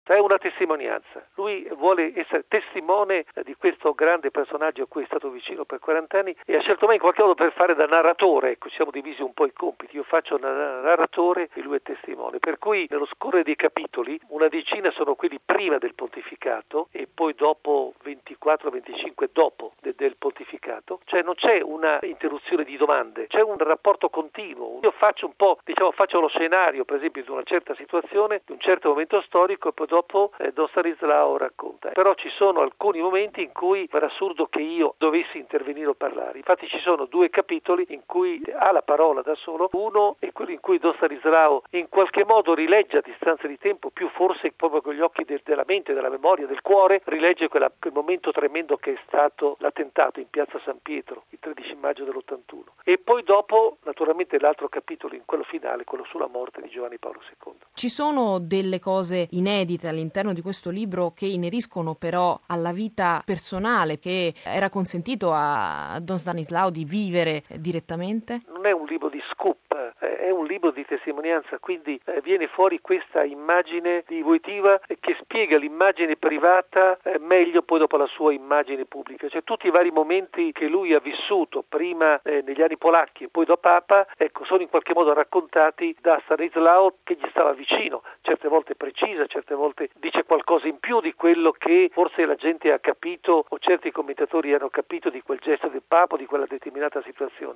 È una testimonianza. Lui vuole essere testimone di questo grande personaggio a cui è stato vicino per 40 anni e ha scelto me in qualche modo per fare da narratore. Ecco, siamo divisi un po' i compiti. Io faccio narratore e lui è testimone. Per cui nello scorrere dei capitoli una decina sono quelli prima del pontificato e poi dopo 24-25 dopo del pontificato. Cioè non c'è una interruzione di domande, c'è un rapporto continuo. Io faccio un po', faccio lo scenario per esempio di una certa situazione, di un certo momento storico e poi dopo Don Stanislao racconta. Però ci sono alcuni momenti in cui era assurdo che io dovessi intervenire o parlare. Infatti ci sono 2 capitoli in cui ha la parola da solo. Uno è quello in cui Don Stanislao in qualche modo rilegge a distanza di tempo, più forse proprio con gli occhi della mente, della memoria, del cuore, rilegge quel momento tremendo che è stato l'attentato in piazza San Pietro il 13 maggio dell'81. E poi dopo naturalmente l'altro capitolo, in quello finale, quello sulla morte di Giovanni Paolo II. Ci sono delle cose inedite all'interno di questo libro che ineriscono però alla vita personale che era consentito a Don Stanislao di vivere direttamente? Non è un libro di scoop, è un libro di testimonianza, quindi viene fuori questa immagine di Wojtyła che spiega l'immagine privata meglio poi dopo la sua immagine pubblica, cioè tutti i vari momenti che lui ha vissuto prima negli anni polacchi e poi da Papa, ecco, sono in qualche modo raccontati da Stanislao che gli stava vicino, certe volte precisa, certe volte dice qualcosa in più di quello che forse la gente ha capito o certi commentatori hanno capito di quel gesto del Papa o di quella determinata situazione.